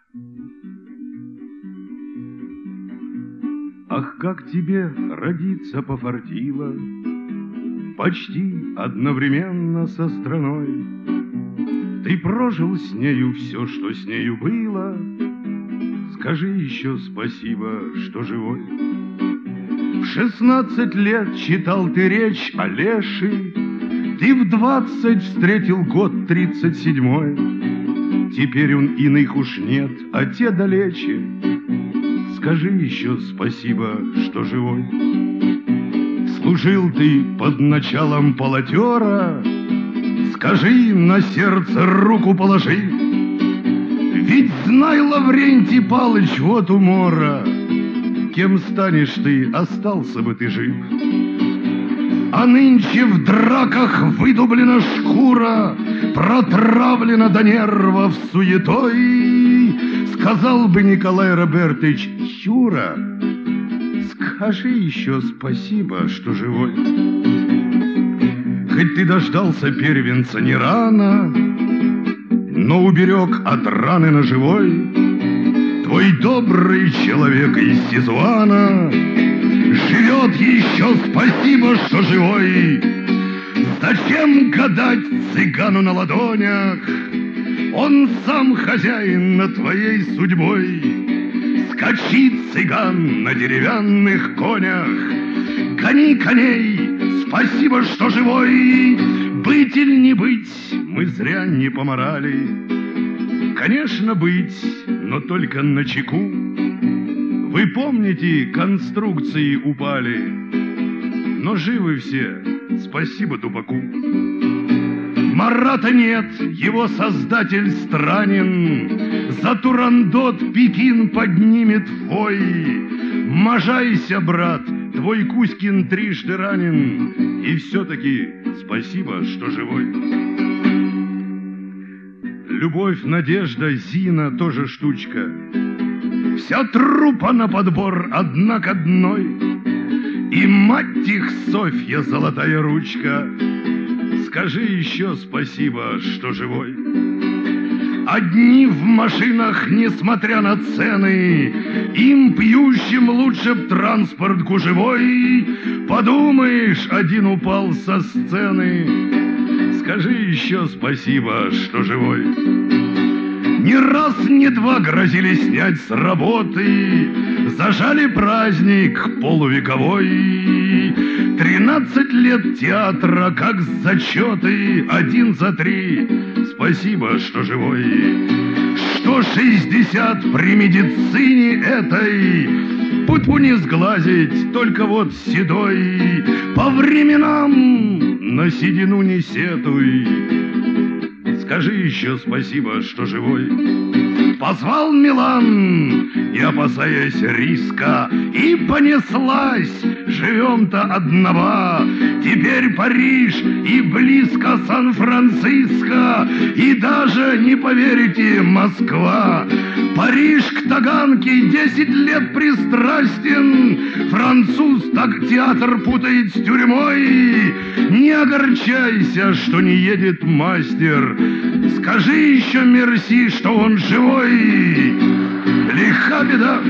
Ах, как тебе родиться пофартило, почти одновременно со страной. Ты прожил с нею все, что с нею было. Скажи еще спасибо, что живой. В 16 лет читал ты речь о Леше, ты в 20 встретил год 37-й. Теперь он иных уж нет, а те далече. Скажи еще спасибо, что живой. Служил ты под началом полотера, скажи, на сердце руку положи. Ведь знай, Лаврентий Палыч, вот умора, кем станешь ты, остался бы ты жив. А нынче в драках выдублена шкура, протравлена до нервов суетой. Сказал бы Николай Робертович: Юра, скажи еще спасибо, что живой. Хоть ты дождался первенца не рано, но уберег от раны ножевой. Твой добрый человек из Сизуана живет еще, спасибо, что живой. Зачем гадать цыгану на ладонях? Он сам хозяин над твоей судьбой. Скачи, цыган, на деревянных конях, гони коней, спасибо, что живой. Быть или не быть, мы зря не поморали. Конечно, быть, но только начеку. Вы помните, конструкции упали, но живы все, спасибо тупаку. Марата нет, его создатель странен, за Турандот Пекин поднимет вой. Можайся, брат, твой Кузькин трижды ранен, и все-таки спасибо, что живой. Любовь, надежда, Зина тоже штучка. Вся труппа на подбор одна к одной. И мать их, Софья, золотая ручка, скажи еще спасибо, что живой. Одни в машинах, несмотря на цены, им, пьющим, лучше б транспорт гужевой. Подумаешь, один упал со сцены, скажи еще спасибо, что живой. Ни раз, ни два грозили снять с работы, зажали праздник полувековой. 13 лет театра, как зачеты, 1 за 3, спасибо, что живой. Что 60 при медицине этой, путьму не сглазить, только вот седой. По временам на седину не сетуй, скажи еще спасибо, что живой. Позвал Милан, не опасаясь риска, и понеслась, живем-то одного. Теперь Париж и близко Сан-Франциско, и даже, не поверите, Москва. Париж к Таганке 10 лет пристрастен, француз так театр путает с тюрьмой. Не огорчайся, что не едет мастер, скажи еще мерси, что он живой. Лиха беда,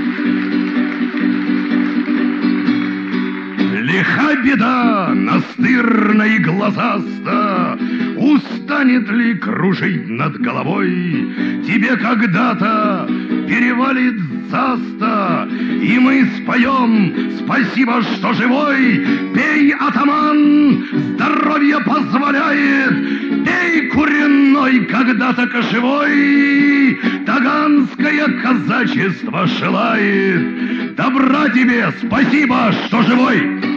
лиха беда, настырна и глазаста. Устанет ли кружить над головой? Тебе когда-то перевалит заста, и мы споем спасибо, что живой. Пей, атаман, здоровье позволяет, пей, куренной, когда-то кошевой. Таганское казачество желает добра тебе, спасибо, что живой.